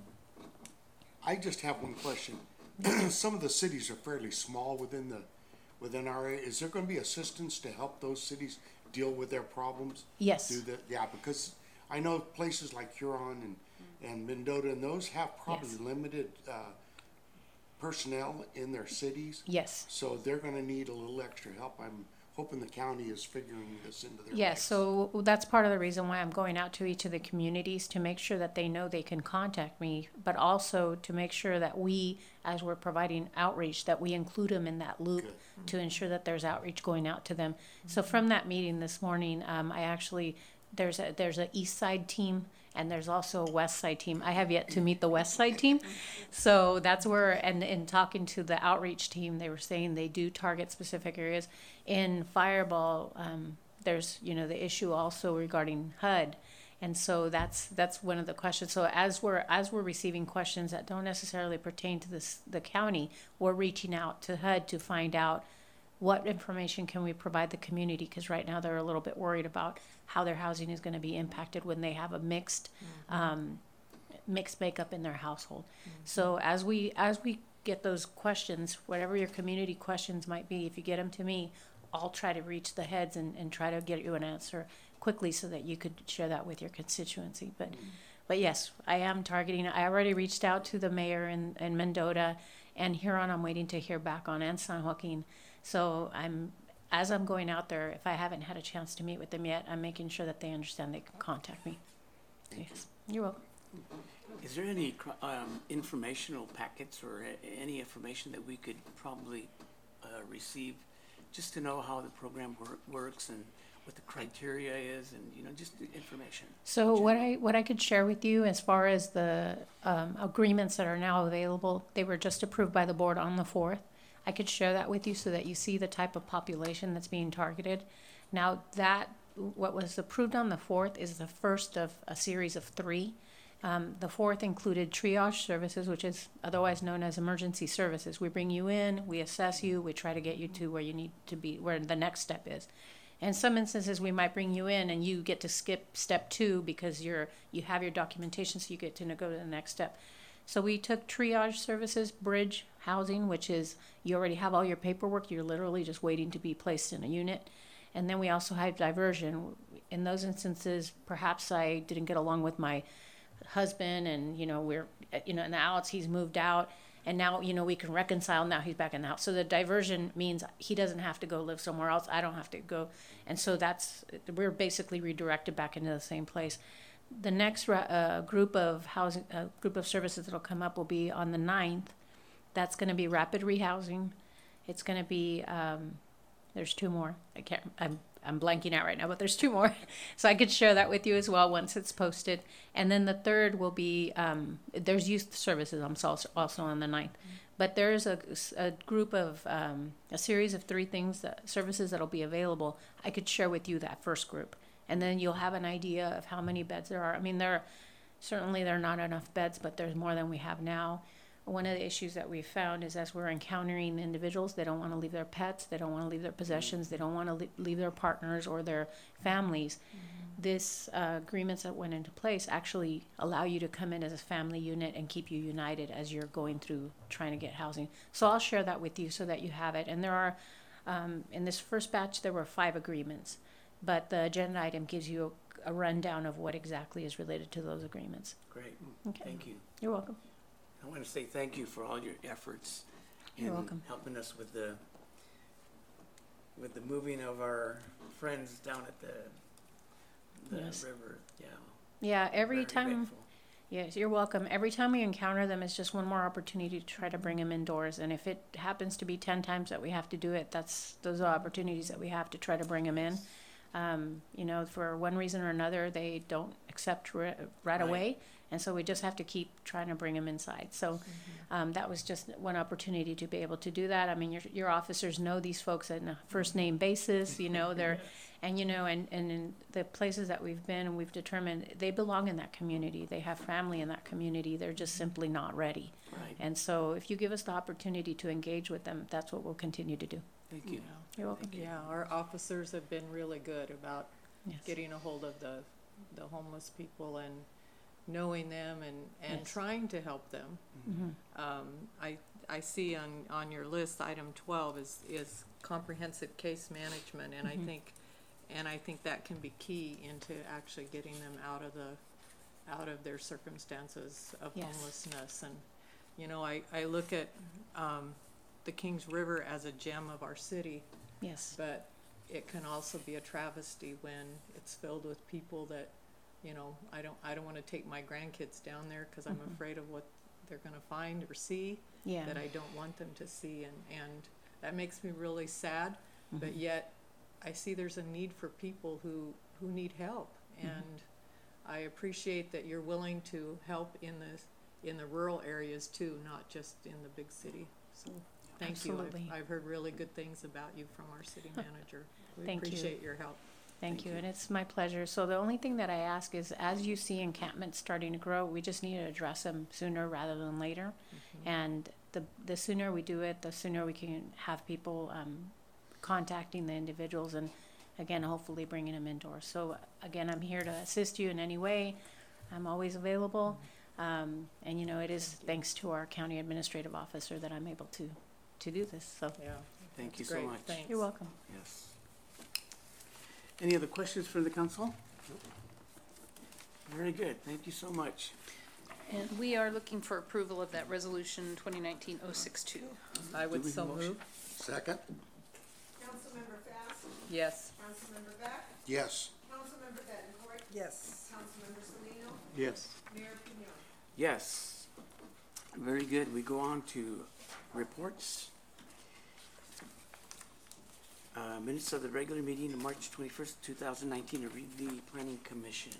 I just have one question. Some of the cities are fairly small within our area. Is there going to be assistance to help those cities deal with their problems? Yes. Because I know places like Huron and Mendota, and those have probably limited personnel in their cities. Yes. So they're going to need a little extra help. I'm hoping the county is figuring this into their Yes, so that's part of the reason why I'm going out to each of the communities to make sure that they know they can contact me, but also to make sure that we, as we're providing outreach, that we include them in that loop to ensure that there's outreach going out to them. So from that meeting this morning, there's a East Side team and there's also a West Side team. I have yet to meet the West Side team. So that's where, and in talking to the outreach team, they were saying they do target specific areas. In Fireball, there's, the issue also regarding HUD. And so that's one of the questions. So as we're receiving questions that don't necessarily pertain to the county, we're reaching out to HUD to find out what information can we provide the community, because right now they're a little bit worried about how their housing is going to be impacted when they have a mixed makeup in their household. So as we get those questions, whatever your community questions might be, if you get them to me, I'll try to reach the heads and try to get you an answer quickly so that you could share that with your constituency. But yes, I am targeting. I already reached out to the mayor in Mendota, and Huron I'm waiting to hear back on, and San Joaquin. So as I'm going out there, if I haven't had a chance to meet with them yet, I'm making sure that they understand they can contact me. Yes, you're welcome. Is there any informational packets or any information that we could probably receive just to know how the program works and what the criteria is, and just the information? So what I could share with you as far as the agreements that are now available, they were just approved by the board on the 4th. I could share that with you so that you see the type of population that's being targeted. Now what was approved on the 4th is the first of a series of 3. The 4th included triage services, which is otherwise known as emergency services. We bring you in, we assess you, we try to get you to where you need to be, where the next step is. In some instances, we might bring you in and you get to skip step 2 because you have your documentation, so you get to go to the next step. So we took triage services, bridge housing, which is you already have all your paperwork. You're literally just waiting to be placed in a unit. And then we also have diversion. in those instances, perhaps I didn't get along with my husband, and we're now he's moved out, and now we can reconcile. Now he's back in the house, so the diversion means he doesn't have to go live somewhere else. I don't have to go, and so we're basically redirected back into the same place. The next group of services that'll come up will be on the 9th. That's going to be rapid rehousing. It's going to be there's 2 more. I'm blanking out right now, but there's 2 more. So I could share that with you as well once it's posted. And then the 3rd will be, there's youth services also on the 9th. But there's a group of, a series of 3 services that'll be available. I could share with you that first group. And then you'll have an idea of how many beds there are. I mean, there are not enough beds, but there's more than we have now. One of the issues that we've found is as we're encountering individuals, they don't want to leave their pets, they don't want to leave their possessions, they don't want to leave their partners or their families. This agreements that went into place actually allow you to come in as a family unit and keep you united as you're going through trying to get housing. So I'll share that with you so that you have it. And there are, in this first batch, there were 5 agreements, but the agenda item gives you a rundown of what exactly is related to those agreements. Great. Okay. Thank you. You're welcome. I want to say thank you for all your efforts in You're welcome. helping us with the moving of our friends down at the Yes. river. Yeah. Yeah, every Very time. grateful. Yes, you're welcome. Every time we encounter them, it's just one more opportunity to try to bring them indoors. And if it happens to be 10 times that we have to do it, those are opportunities that we have to try to bring them in. For one reason or another, they don't accept right away. And so we just have to keep trying to bring them inside. So that was just one opportunity to be able to do that. I mean, your officers know these folks on a first name basis, they're, and in the places that we've been and we've determined they belong in that community. They have family in that community. They're just simply not ready. Right. And so if you give us the opportunity to engage with them, that's what we'll continue to do. Thank you. You're welcome. Yeah, our officers have been really good about Yes. getting a hold of the homeless people and knowing them and Yes. trying to help them. I see on your list, item 12 is comprehensive case management, and I think that can be key into actually getting them out of their circumstances of Yes. homelessness. And I look at the Kings River as a gem of our city. Yes. But it can also be a travesty when it's filled with people that, I don't want to take my grandkids down there because I'm afraid of what they're going to find or see Yeah. that I don't want them to see. And that makes me really sad. But yet I see there's a need for people who need help. And I appreciate that you're willing to help in the rural areas too, not just in the big city. So thank Absolutely. you. I've heard really good things about you from our city manager. We Thank you. appreciate your help. Thank you, and it's my pleasure. So the only thing that I ask is, as you see encampments starting to grow, we just need to address them sooner rather than later. And the sooner we do it, the sooner we can have people contacting the individuals and, again, hopefully bringing them indoors. So, again, I'm here to assist you in any way. I'm always available. And, it is thanks to our county administrative officer that I'm able to do this. So yeah, Thank you that's so great. much. Thanks. You're welcome. Yes. Any other questions from the council? Very good. Thank you so much. And we are looking for approval of that resolution 2019-062. I would Do we so have a motion? move. Second? Councilmember Fast, Yes. Councilmember Beck, Yes. Councilmember Bettencourt, Yes. Councilmember Salino, Yes. Mayor Pignon. Yes. Very good. We go on to reports. Minutes of the regular meeting of March 21st, 2019, to read the Planning Commission.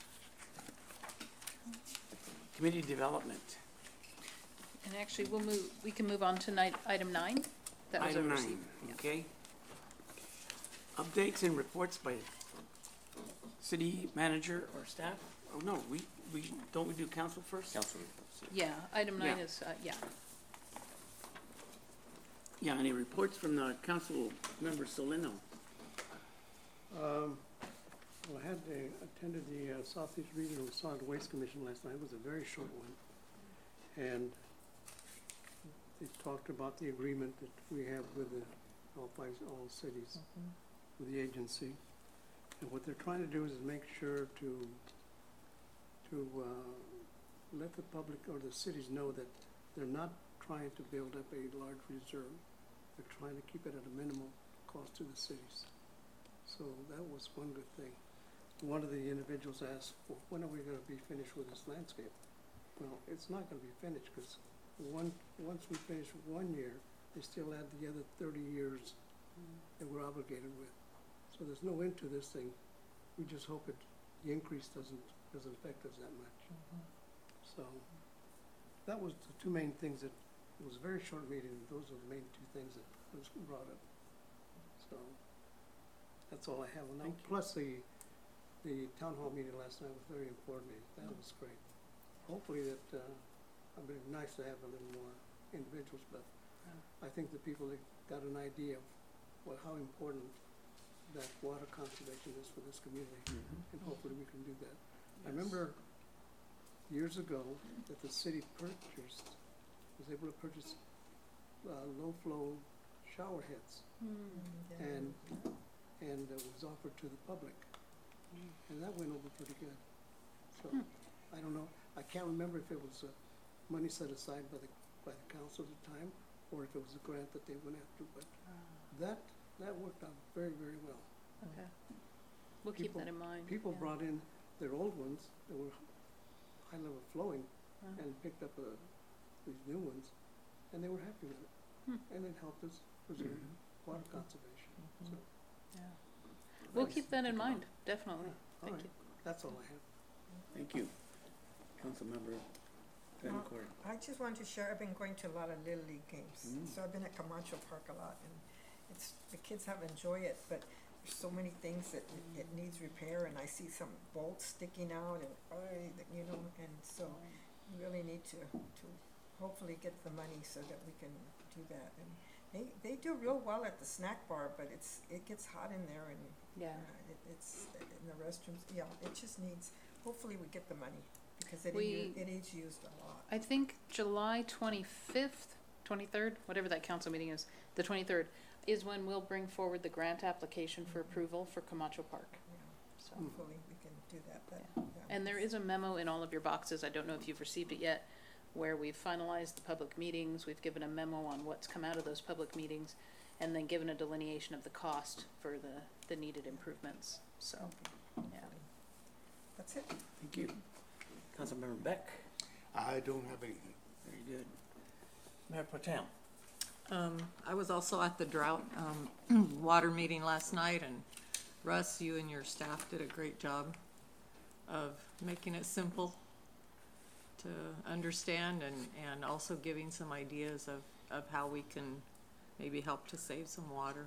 Community Development. And actually, we can move on to item 9. That was Item overseen. 9, okay. Updates and reports by city manager or staff? Oh, no, don't we do council first? Council. Yeah, item 9 Yeah. is, Yeah, any reports from the council member Solino? Well, I attended the Southeast Regional Solid Waste Commission last night. It was a very short one. And they talked about the agreement that we have with all cities, with the agency. And what they're trying to do is make sure to let the public or the cities know that they're not trying to build up a large reserve. They're trying to keep it at a minimal cost to the cities. So that was one good thing. One of the individuals asked, well, when are we going to be finished with this landscape? Well, it's not going to be finished because once we finish 1 year, they still add the other 30 years that we're obligated with. So there's no end to this thing. We just hope the increase doesn't affect us that much. So that was the two main things that, it was a very short meeting. Those are the main two things that was brought up. So that's all I have. And plus the town hall meeting last night was very important. That was great. Hopefully that, it'd be nice to have a little more individuals, but I think the people that got an idea of how important that water conservation is for this community, and hopefully we can do that. I remember years ago that the city was able to purchase low flow shower heads, and it was offered to the public, and that went over pretty good. So I don't know. I can't remember if it was money set aside by the council at the time, or if it was a grant that they went after. But that worked out very, very well. Okay. We'll keep that in mind. People brought in their old ones that were high level flowing, and picked up these new ones, and they were happy with it, and it helped us preserve water conservation. So, yeah. We'll keep that in mind, definitely. Thank you. That's all I have. Thank you. Councilmember Betancourt. I just wanted to share, I've been going to a lot of Little League games. So I've been at Camacho Park a lot, and the kids have enjoyed it, but there's so many things that it needs repair, and I see some bolts sticking out, and and so we really need to hopefully get the money so that we can do that. And they do real well at the snack bar, but it gets hot in there, and it's in the restrooms. Yeah, it just needs, hopefully we get the money, because it is used a lot. I think July 25th, 23rd, whatever that council meeting is, the 23rd, is when we'll bring forward the grant application for approval for Camacho Park. So hopefully we can do that. And there is a memo in all of your boxes, I don't know if you've received it yet, where we've finalized the public meetings, we've given a memo on what's come out of those public meetings, and then given a delineation of the cost for the needed improvements. So, yeah. That's it. Thank you. Councilmember Beck. I don't have anything. Very good. Mayor Protem. I was also at the drought water meeting last night, and Russ, you and your staff did a great job of making it simple to understand, and also giving some ideas of how we can maybe help to save some water.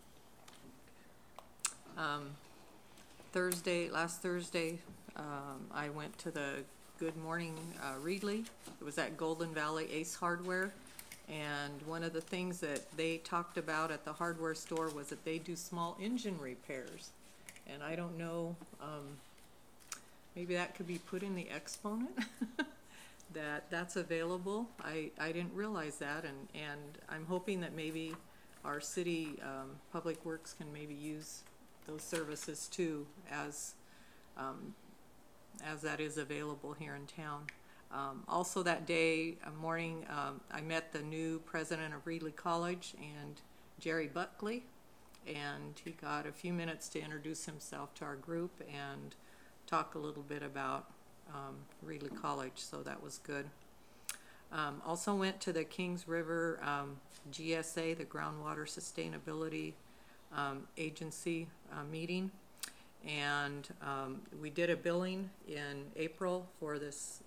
Last Thursday, I went to the Good Morning Reedley. It was at Golden Valley Ace Hardware. And one of the things that they talked about at the hardware store was that they do small engine repairs. And I don't know, maybe that could be put in the exponent, that's available. I didn't realize that, and I'm hoping that maybe our city Public Works can maybe use those services too, as that is available here in town. Also that day, morning, I met the new president of Reedley College, and Jerry Buckley, and he got a few minutes to introduce himself to our group and talk a little bit about Reedley College, so that was good. Also went to the Kings River GSA, the Groundwater Sustainability Agency meeting, and we did a billing in April for this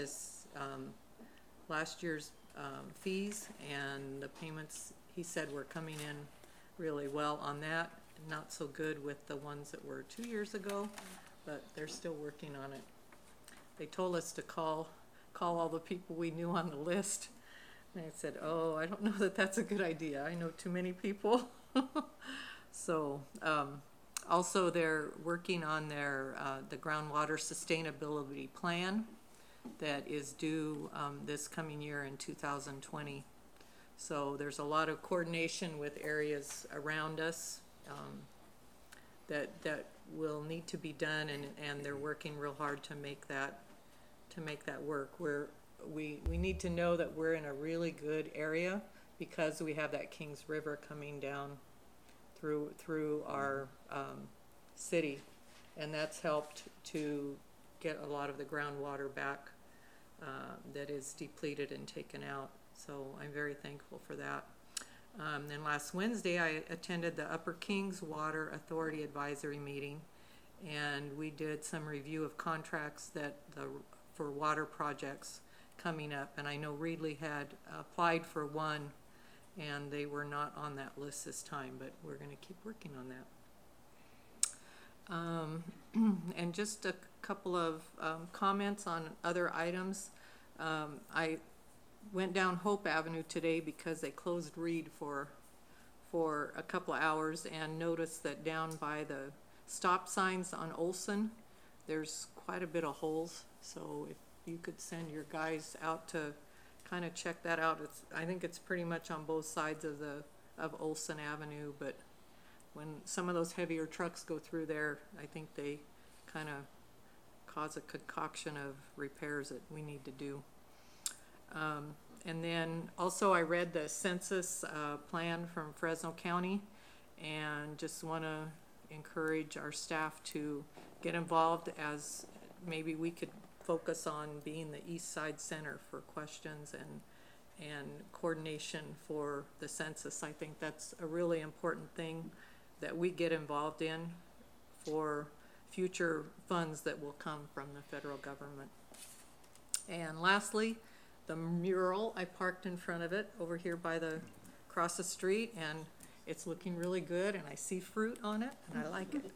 last year's fees, and the payments, he said, were coming in really well on that. Not so good with the ones that were 2 years ago, but they're still working on it. They told us to call all the people we knew on the list, and I said, oh, I don't know that that's a good idea. I know too many people. So also they're working on their the groundwater sustainability plan that is due this coming year in 2020. So there's a lot of coordination with areas around us that will need to be done, and they're working real hard to make that work. We need to know that we're in a really good area because we have that Kings River coming down through our city, and that's helped to get a lot of the groundwater back that is depleted and taken out. So I'm very thankful for that. Then last Wednesday, I attended the Upper Kings Water Authority Advisory Meeting, and we did some review of contracts for water projects coming up. And I know Reedley had applied for one, and they were not on that list this time, but we're going to keep working on that. And just a couple of comments on other items. I went down Hope Avenue today because they closed Reed for a couple of hours, and noticed that down by the stop signs on Olson, there's quite a bit of holes. So if you could send your guys out to kind of check that out. I think it's pretty much on both sides of Olson Avenue, but when some of those heavier trucks go through there, I think they kind of cause a concoction of repairs that we need to do. And then also I read the census plan from Fresno County, and just want to encourage our staff to get involved, as maybe we could focus on being the East Side Center for questions and coordination for the census. I think that's a really important thing that we get involved in for future funds that will come from the federal government. And lastly, the mural, I parked in front of it over here across the street, and it's looking really good, and I see fruit on it, and I like it.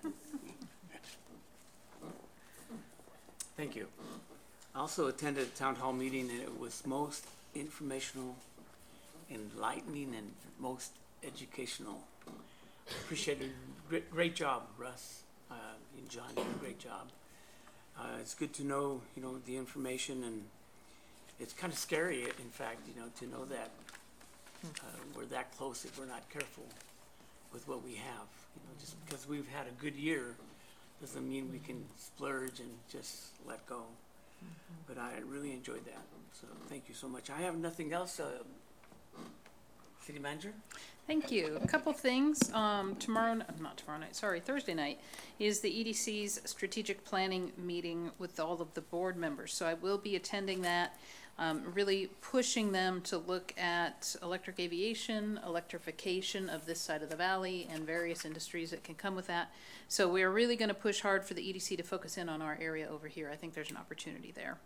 Thank you. I also attended a town hall meeting, and it was most informational, enlightening, and most educational. Appreciate it. Great job, Russ and John. You did a great job. It's good to know, the information, and it's kind of scary, in fact, to know that we're that close if we're not careful with what we have. Just because we've had a good year doesn't mean we can splurge and just let go. But I really enjoyed that. So thank you so much. I have nothing else. City Manager? Thank you. A couple things. Thursday night is the EDC's strategic planning meeting with all of the board members. So I will be attending that, really pushing them to look at electric aviation, electrification of this side of the valley, and various industries that can come with that. So we are really going to push hard for the EDC to focus in on our area over here. I think there's an opportunity there.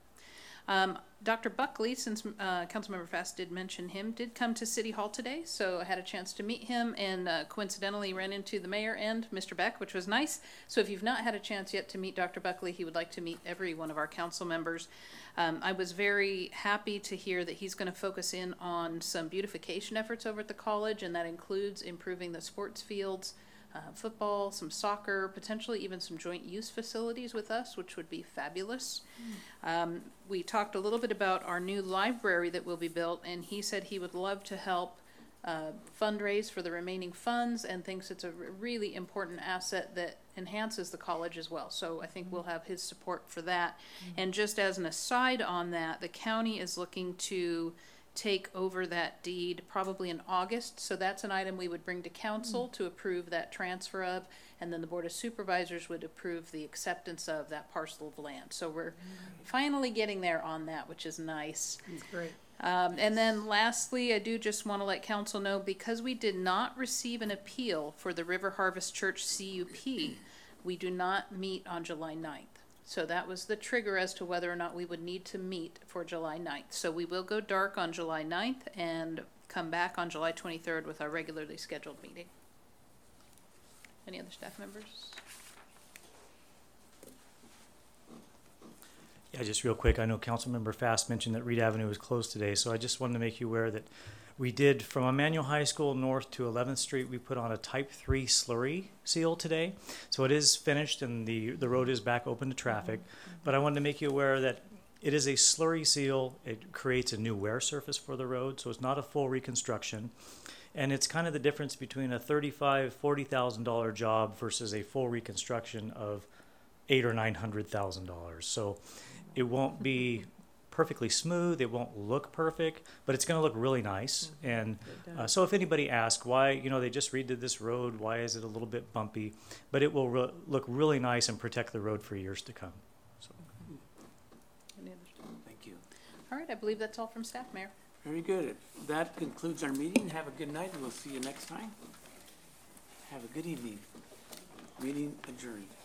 Dr. Buckley, since Councilmember Fast did mention him, did come to City Hall today, so I had a chance to meet him, and coincidentally ran into the mayor and Mr. Beck, which was nice. So if you've not had a chance yet to meet Dr. Buckley, he would like to meet every one of our council members. I was very happy to hear that he's going to focus in on some beautification efforts over at the college, and that includes improving the sports fields, football, some soccer, potentially even some joint use facilities with us, which would be fabulous. We talked a little bit about our new library that will be built, and he said he would love to help fundraise for the remaining funds, and thinks it's a really important asset that enhances the college as well. So I think we'll have his support for that. And just as an aside on that, the county is looking to take over that deed probably in August. So that's an item we would bring to council to approve that transfer of, and then the Board of Supervisors would approve the acceptance of that parcel of land. So we're finally getting there on that, which is nice. That's great. And then lastly, I do just want to let council know, because we did not receive an appeal for the River Harvest Church CUP, we do not meet on July 9th. So that was the trigger as to whether or not we would need to meet for July 9th. So we will go dark on July 9th and come back on July 23rd with our regularly scheduled meeting. Any other staff members? Yeah, just real quick, I know Councilmember Fast mentioned that Reed Avenue was closed today, so I just wanted to make you aware that we did, from Emmanuel High School north to 11th Street, we put on a Type 3 slurry seal today. So it is finished, and the road is back open to traffic. But I wanted to make you aware that It is a slurry seal. It creates a new wear surface for the road, so it's not a full reconstruction. And it's kind of the difference between a $35,000, $40,000 job versus a full reconstruction of $800,000 or $900,000. So it won't be perfectly smooth. It won't look perfect, but it's going to look really nice. And so if anybody asks why, they just redid this road, why is it a little bit bumpy? But it will look really nice and protect the road for years to come. So. Thank you. All right, I believe that's all from staff, Mayor. Very good. That concludes our meeting. Have a good night, and we'll see you next time. Have a good evening. Meeting adjourned.